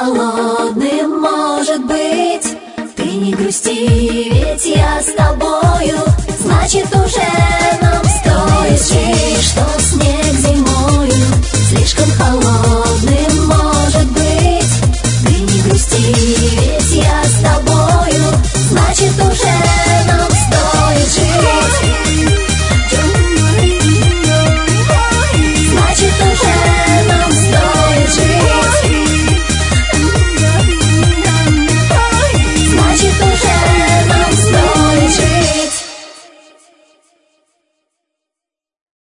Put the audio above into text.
холодным может быть. Ты не грусти, ведь я с тобою. Значит, уже нам стоит жить, что снег зимою слишком холодным может быть. Ты не грусти, ведь я с тобою. Значит, уже